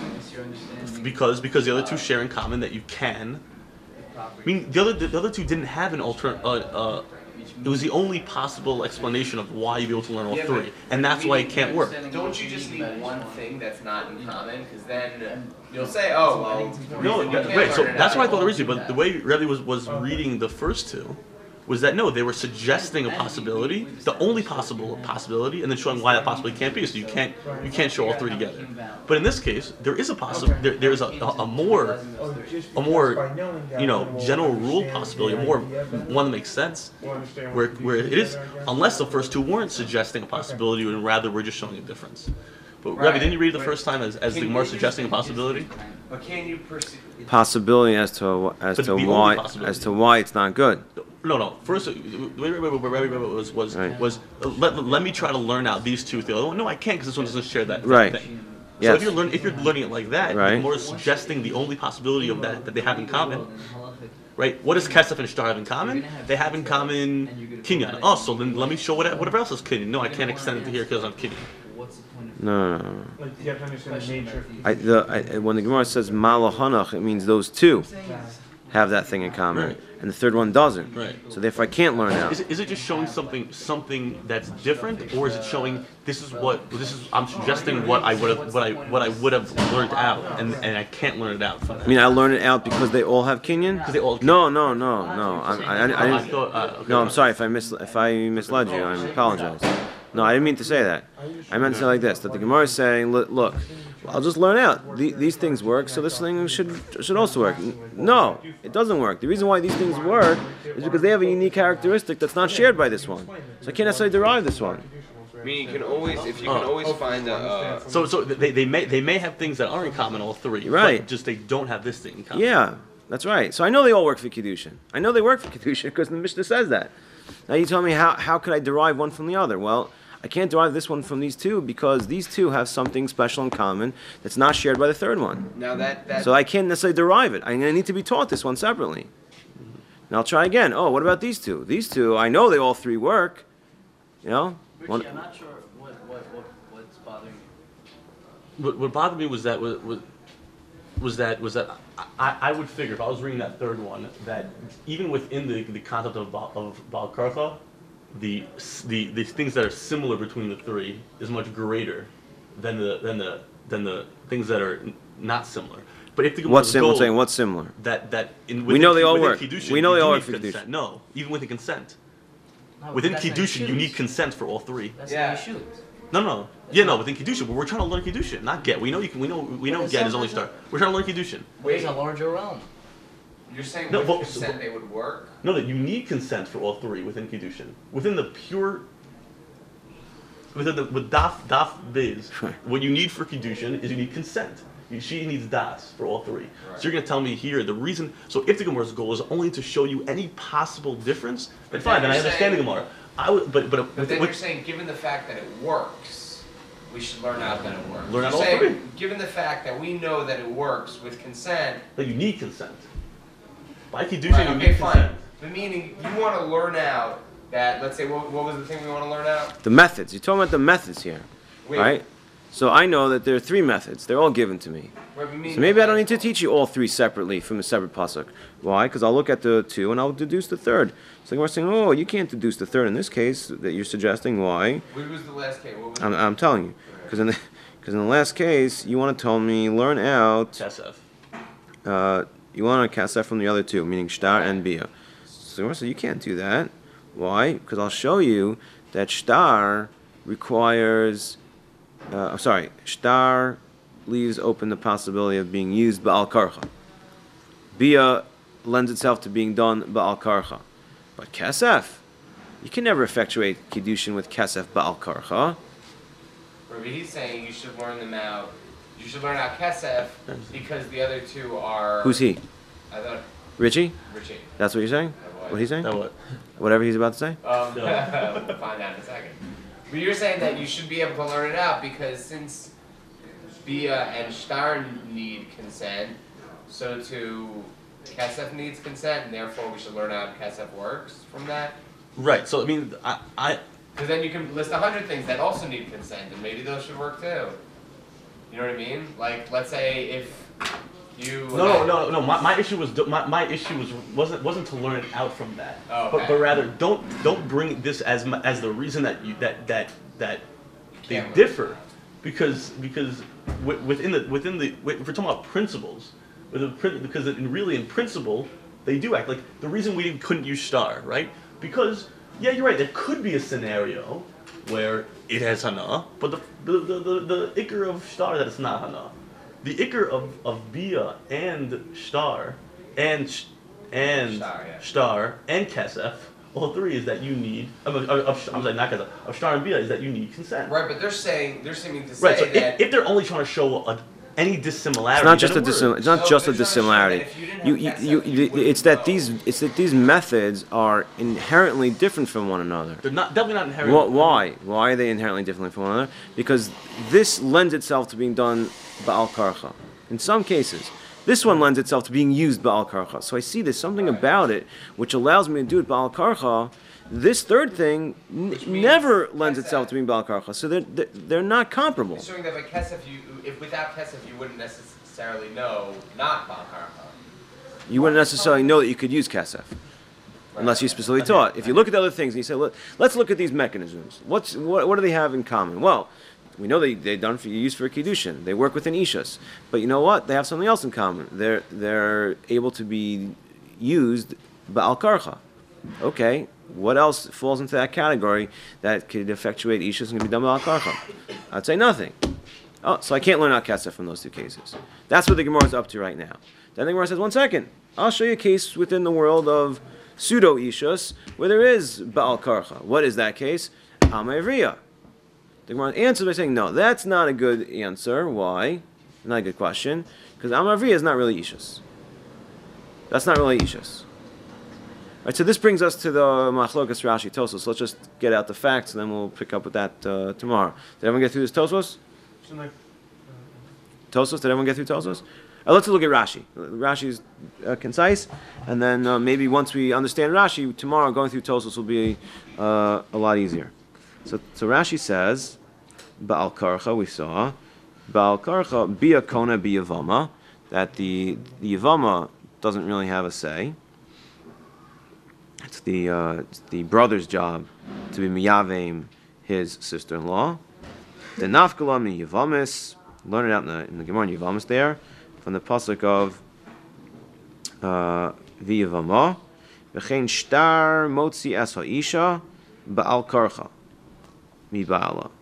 because the other two share in common that you can. I mean, the other two didn't have an alternate. It was the only possible explanation of why you'd be able to learn all three, and that's why it can't work. Don't you just need one thing that's not in common? Because then you'll say, oh, well. No, right. So that's what I thought originally. But the way Rebbe was reading the first two was that no, they were suggesting a possibility, the only possible possibility, and then showing why that possibility can't be. So you can't show all three together. But in this case, there is a there is a more general rule possibility, one that makes sense, where it is, unless the first two weren't suggesting a possibility, and rather we're just showing a difference. But Rebbe, didn't you read it the first time as the Gemara suggesting a possibility? But can you perceive Possibility as to why it's not good. No. First, the way Rebbe was let me try to learn out these two. The other one, no, I can't because this one doesn't share that thing. Yes. So if you're learning it like that, right, you're more suggesting the only possibility of that they have in common. Right? What does Kesef and Shtar have in common? They have in common Kinyan. Oh, so then let me show whatever else is Kinyan. No, I can't extend it to here because I'm Kinyan. No. Like you have to understand the nature. When the Gemara says Malahanach, it means those two have that thing in common, right, and the third one doesn't. Right. So therefore, I can't learn out. Is it just showing something that's different, or is it showing I'm suggesting what I would have learned out, and I can't learn it out from that. I mean, I learned it out because they all have Kinyan? Because they all. No. I didn't. No, I'm sorry if I misled you. I apologize. No, I didn't mean to say that. I meant to say like this: that the Gemara is saying, look, I'll just learn out. These things work, so this thing should also work. No, it doesn't work. The reason why these things work is because they have a unique characteristic that's not shared by this one. So I can't necessarily derive this one. I mean, you can always find a. So they may have things that are in common, all three. Right. But just they don't have this thing in common. Yeah, that's right. So I know they all work for Kiddushin. I know they work for Kiddushin because the Mishnah says that. Now you tell me how could I derive one from the other? Well, I can't derive this one from these two because these two have something special in common that's not shared by the third one. Now that so I can't necessarily derive it. I need to be taught this one separately. And I'll try again. Oh, what about these two? These two, I know they all three work. Richie, I'm not sure what's bothering you. What bothered me was that I would figure if I was reading that third one that even within the concept of Baal Karcha, the things that are similar between the three is much greater than the things that are not similar. But if the what's similar? Saying what's similar? We know they all work. We know they all work for Kiddushin. No, even with the consent. Within Kiddushin, you need consent for all three. That's how you shoot. No. Yeah, no, but in Kiddushin, but we're trying to learn Kiddushin, not get. We know get is only star. We're trying to learn Kiddushin. It's a larger realm. You're saying No, with but- consent they would work? No, that you need consent for all three within Kiddushin. Within the pure, with daf biz, what you need for Kiddushin is you need consent. She needs das for all three. Right. So you're gonna tell me here the reason. So if the Gemara's goal is only to show you any possible difference, then fine. Then I you're understand the saying- Gemara. I would, but But then you're saying, given the fact that it works, we should learn out that it works. Learn You're out all saying, three. given the fact that we know that it works with consent, that you need consent. By Kiddushin, right, you okay, need fine. consent. But meaning, you want to learn out that, let's say, what was the thing we want to learn out? The methods. You're talking about the methods here, Wait, right? So I know that there are three methods. They're all given to me. wait, but meaning- So maybe I don't need to teach you all three separately from a separate pasuk. Why? Because I'll look at the two and I'll deduce the third. So we're saying, oh, you can't deduce the third in this case that you're suggesting. Why? What was the last case? What was I'm telling you, because in the last case you want to tell me learn out. Kesef. You want to cast that from the other two, meaning shtar and bia. So you can't do that. Why? Because I'll show you that shtar requires. Shtar leaves open the possibility of being used ba'al karcha. Bia lends itself to being done ba'al karcha. But kesef, you can never effectuate kiddushin with kesef ba'al karcha. But he's saying you should learn them out. You should learn out Kesef because the other two are. Who's he? I thought Richie? Richie. That's what you're saying? What he's saying? Now what? Whatever he's about to say? We'll find out in a second. But you're saying that you should be able to learn it out because since Bia and Shtar need consent, so too Kesef needs consent, and therefore we should learn out Kesef works from that. Right. So I mean, I Because then you can list 100 things that also need consent, and maybe those should work too. You know what I mean? Like, let's say if you. No. My issue was my issue wasn't to learn it out from that. Oh, okay. But rather don't bring this as the reason that you that they Can't differ, because within the if we're talking about principles, because in principle they do act like the reason we couldn't use shtar, right? Because yeah, you're right. There could be a scenario where it has hana, but the ikr of shtar that it's not hana. The ikr of bia and shtar and shtar and kesef, all three is that you need. I'm sorry, not kesef. Of shtar and bia is that you need consent. Right, but they're seeming to say Right. So that. if they're only trying to show any dissimilarity, It's not just then a it's not just a they're trying to show that dissimilarity. if you didn't have It's that these methods are inherently different from one another. they're not definitely not inherent. Why? Why are they inherently different from one another? Because this lends itself to being done ba'al karcha. In some cases, this one lends itself to being used ba'al karcha. So I see there's something about it which allows me to do it ba'al karcha. This third thing never lends itself to being ba'al karcha. So they're not comparable. It's showing that by Kesef, if without Kesef, you wouldn't necessarily know not Balkarcha. You wouldn't necessarily know that you could use kasef. Unless you specifically taught. If you look at the other things and you say, let's look at these mechanisms. What do they have in common? Well, we know they're done for use for kiddushin. They work within ishas. But you know what? They have something else in common. They're able to be used ba'al karcha. Okay, what else falls into that category that could effectuate ishas and can be done ba'al karcha? I'd say nothing. Oh, so I can't learn out kasef from those two cases. That's what the Gemara is up to right now. Then the Gemara says, 1 second. I'll show you a case within the world of pseudo ishus where there is ba'al karcha. What is that case? Amavriya. The Gemara answers by saying, no, that's not a good answer. Why? Not a good question. Because Amavriya is not really ishus. That's not really ishus. Right, so this brings us to the Machlokas Rashi Tosfos. Let's just get out the facts and then we'll pick up with that tomorrow. Did everyone get through this Tosfos? Tosfos? Did everyone get through Tosfos? Let's look at Rashi. Rashi is concise, and then maybe once we understand Rashi, tomorrow going through Tosfos will be a lot easier. So Rashi says, Ba'al Karcha, we saw, Ba'al Karcha, Bia Kona Bia Vama, that the Yavama doesn't really have a say. It's the brother's job to be Miyavim, his sister-in-law. The Nafkala Mi Yavamis, learn it out in the Gemara Yavamis there, from the pasuk of V'yavama, V'chein shtar motzi es ha'isha ba'al karcha mi ba'ala.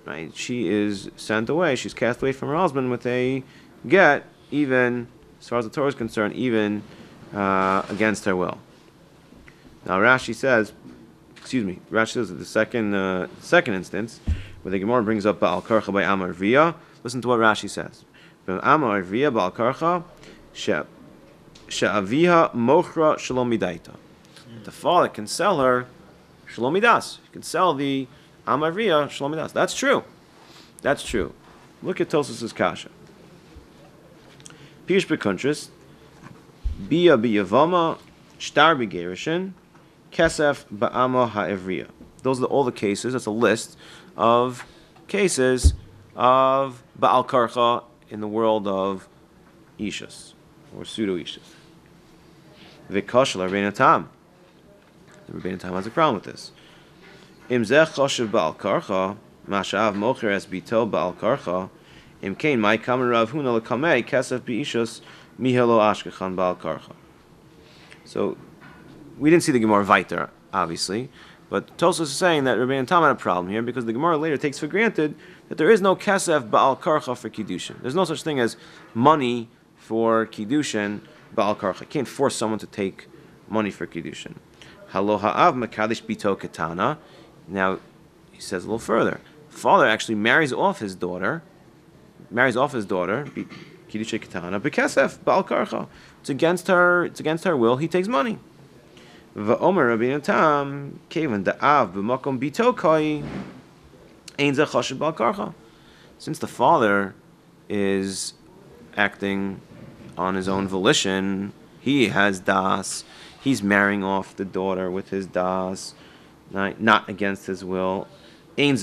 right? She is sent away. She's cast away from her husband with a get, even as far as the Torah is concerned, even against her will. Now Rashi says that the second instance, where the Gemara brings up Ba'al Karcha by Amar Via, listen to what Rashi says. Amar Via Ba'al Karcha she'aviha mochra shalom midaita. The father can sell her shalom midas. He can sell the Amar Via shalom midas. That's true. That's true. Look at Tosfos' kasha. Pirush b'kuntris, bia b'yavama, shtar b'gerishin, kesef ba'ama ha'evriya. Those are all the cases. That's a list of cases of Ba'al Karcha in the world of Ishas, or pseudo-Ishas. V'kashal Rabbeinu Tam. The Rabbeinu Tam has a problem with this. Im zeh choshev Ba'al Karcha, ma'ashav mocher es bito Ba'al Karcha, im kein mai kamen Rav Huna l'kamei kesef b'Ishas mihelo ashkechan Ba'al Karcha. So, we didn't see the Gemara Vayter, obviously, but Tosfos is saying that Rabbeinu Tam had a problem here because the Gemara later takes for granted that there is no kesef ba'al karcha for kiddushin. There's no such thing as money for kiddushin ba'al karcha. You can't force someone to take money for kiddushin. Halo ha'av mekadesh bito ketana. Now he says a little further. Father actually marries off his daughter, kiddushin ketana, bekesef ba'al karcha. It's against her will. He takes money. Va'omer Rabbeinu Tam kevan da'av b'makom bito kai. Since the father is acting on his own volition, he has das, he's marrying off the daughter with his das, not against his will. Why?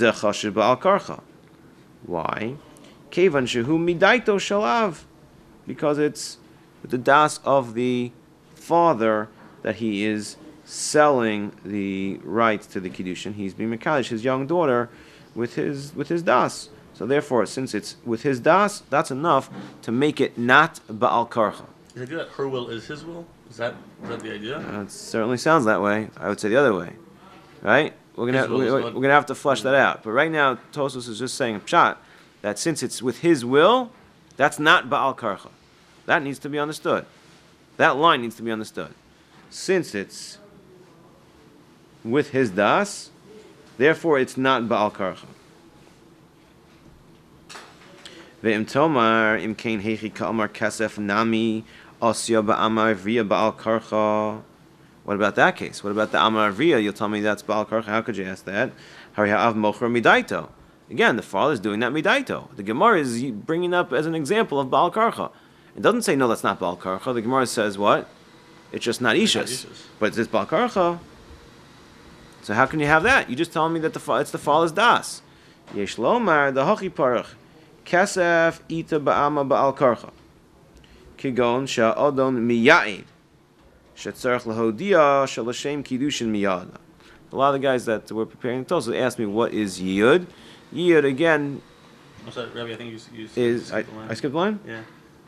Because it's with the das of the father that he is selling the rights to the kiddushin. He's being mekadesh his young daughter with his das. So therefore, since it's with his das, that's enough to make it not Ba'al Karcha. Is the idea that her will is his will? Is that the idea? It certainly sounds that way. I would say the other way, right? We're gonna have to flesh that out. But right now, Tosfos is just saying pshat that since it's with his will, that's not Ba'al Karcha. That needs to be understood. That line needs to be understood. Since it's with his das, therefore, it's not Ba'al Karcha. Ve'im tomar im kein hechi ka'amar kasef nami asya ba'amar via Ba'al Karcha. What about that case? What about the Amar Via? You'll tell me that's Ba'al Karcha. How could you ask that? Hari ha'av mochra midaito. Again, the father's doing that midaito. The Gemara is bringing up as an example of Ba'al Karcha. It doesn't say, no, that's not Ba'al Karcha. The Gemara says what? It's just not Ishas. But it's Ba'al Karcha. So how can you have that? You just tell me that it's the father's das. Yesh lomar the hachi parach kasef ita ba'ama ba'al karcha kigon sha'adon miyaid shetzarech lahodia shalashem kiddushin miyada. A lot of the guys that were preparing the Tosfos asked me, what is yiyud? Yiyud again. I'm sorry, Rabbi, I think you is I skipped the line? Yeah.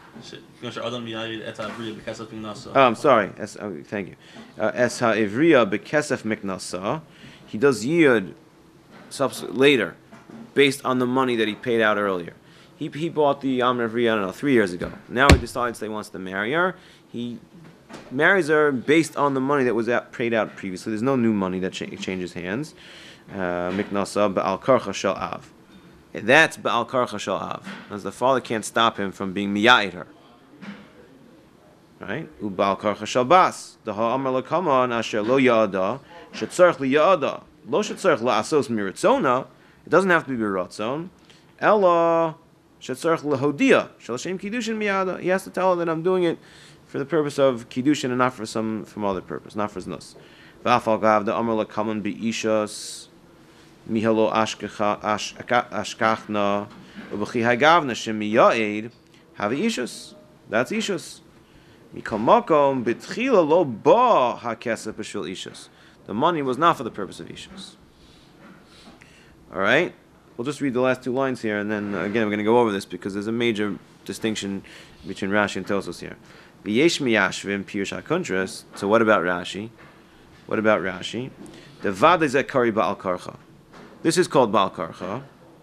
Oh, I'm sorry. Thank you. Es ha'ivriya bekesef miknasa. He does yiyud later, based on the money that he paid out earlier. He bought the Amar Ivriya, I don't know, 3 years ago. Now he decides that he wants to marry her. He marries her based on the money that was paid out previously. There's no new money that changes hands. Miknasa ba'al karcha shel av. That's ba'al karcha shel av. As the father can't stop him from being miya'id her. Right? U'ba'al karcha shel bas. The ha'amar l'kaman asher lo ya'ada shetzarech liya'ada lo shetzarech la'asos miritzona. It doesn't have to be biratzon. Ella shetzarech lahodia shalashem kiddushin miyada. He has to tell her that I'm doing it for the purpose of kiddushin and not for some other purpose, not for znus. V'afal gav the amar l'kaman be'ishas mihalo ashkachna u'b'chi hagavna shemiya'ed have ishus. That's ishus. Mikol makom b'tchila lo ba hakesef b'shul ishus. The money was not for the purpose of ishus. All right? We'll just read the last two lines here, and then again, we're going to go over this because there's a major distinction between Rashi and Tosfos here. V'yesh miyashvim pirush hakuntras. So what about Rashi? What about Rashi? The vada zekari ba'al karcha. This is called ba'al karcha.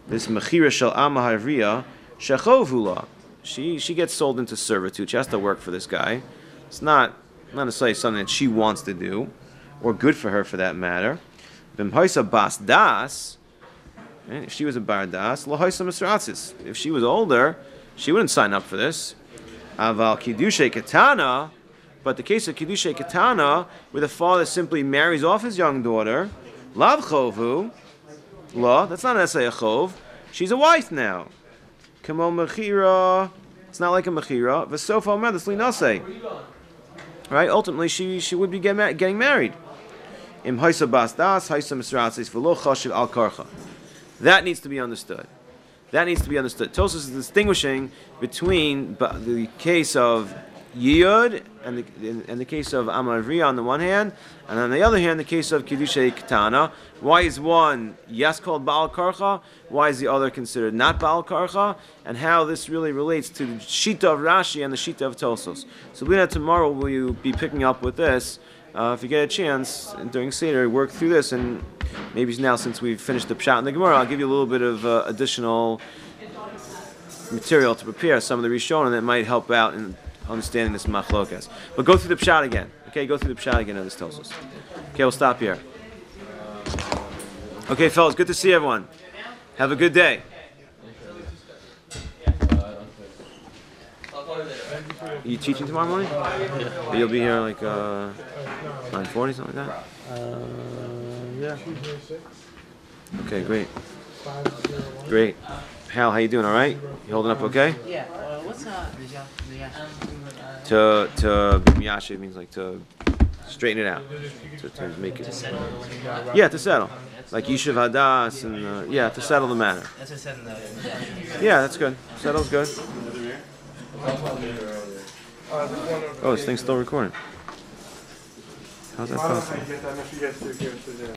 this mechira shel amahariya shechovula. She gets sold into servitude. She has to work for this guy. It's not necessarily something that she wants to do, or good for her for that matter. B'mhaisa bas das. If she was a bar das, lahaisa misratzis. If she was older, she wouldn't sign up for this. Aval kiddushay katana. But the case of kiddushay katana, where the father simply marries off his young daughter, lav chovu, la. That's not necessarily a chov. She's a wife now. Kamo mechira. It's not like a mechira. V'sofa omer das linasei. Right? Ultimately, she would be getting married. Im haisa bas das, haisa misratzis v'lo chashiv al karcha. That needs to be understood. Tosfos is distinguishing between the case of Yiyud and the case of Amavriya on the one hand, and on the other hand, the case of Kiddushay Ketana. Why is one yes called Baal Karcha? Why is the other considered not Baal Karcha? And how this really relates to the Shita of Rashi and the Shita of Tosfos. So Lina, tomorrow will you be picking up with this? If you get a chance during Seder, work through this, and maybe now since we've finished the Pshat and the Gemara, I'll give you a little bit of additional material to prepare some of the Rishonim that might help out in understanding this Machlokas. But go through the Pshat again. Okay, go through the Pshat again, as this tells us. Okay, we'll stop here. Okay, fellas, good to see everyone. Have a good day. Are you teaching tomorrow morning? Yeah. You'll be here like 9:40, something like that? Yeah. Okay, great. Great. Hal, how you doing? All right? You holding up okay? Yeah. What's the To be miyashiv means like to straighten it out. To make it. Yeah, to settle. Like Yishuv Hadas and to settle the matter. That's what I said in the. Yeah, that's good. Settle's good. Oh, this thing's still recording. How's that possible?